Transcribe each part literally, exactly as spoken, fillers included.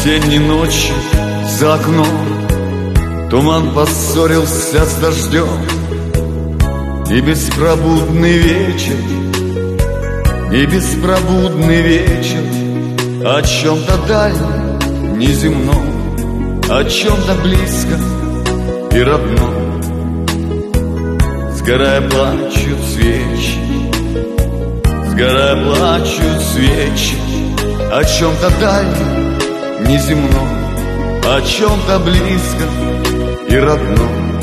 Осенней ночью за окном туман поссорился с дождем, и беспробудный вечер, и беспробудный вечер о чем-то дальнем, неземном, о чем-то близко и родном. Сгорая плачут свечи, сгорая плачут свечи о чем-то дальнем, неземном, о чем-то близко и родном.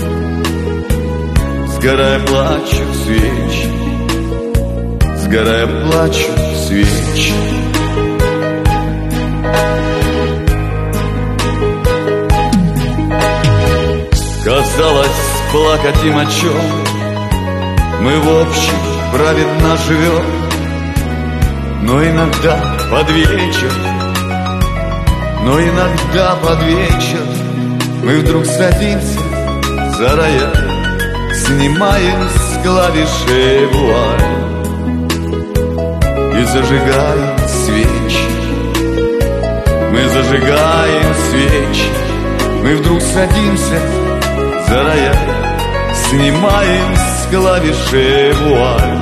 Сгорая плачут свечи, сгорая плачут свечи. Казалось, плакать им о чем, мы в общем праведно живем. Но иногда под вечер, но иногда под вечер мы вдруг садимся за рояль, снимаем с клавишей вуаль и зажигаем свечи. Мы зажигаем свечи, мы вдруг садимся за рояль, снимаем с клавишей вуаль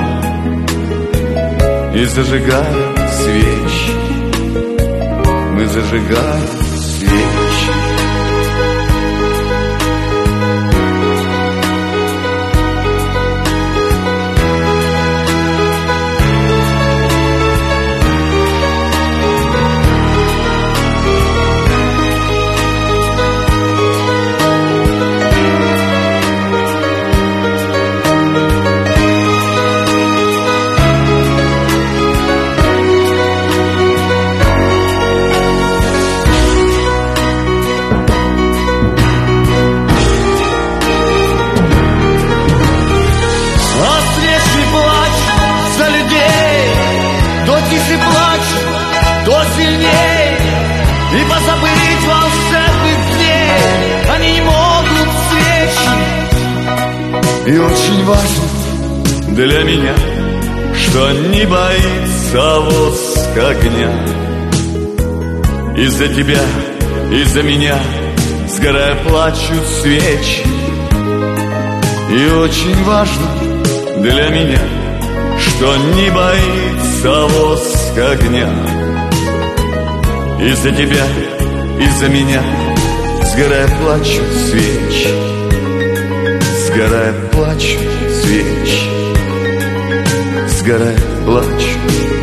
и зажигаем свечи. Мы зажигаем свечи. Тише плачь, то сильней, и позабыть волшебных дней они не могут свечи. И очень важно для меня, что не боится воск огня. Из-за тебя, из-за меня сгорая плачут свечи. И очень важно для меня, что не боится воск огня. Из-за тебя, из-за меня сгорая плачут свечи, сгорая плачут свечи, сгорая плачут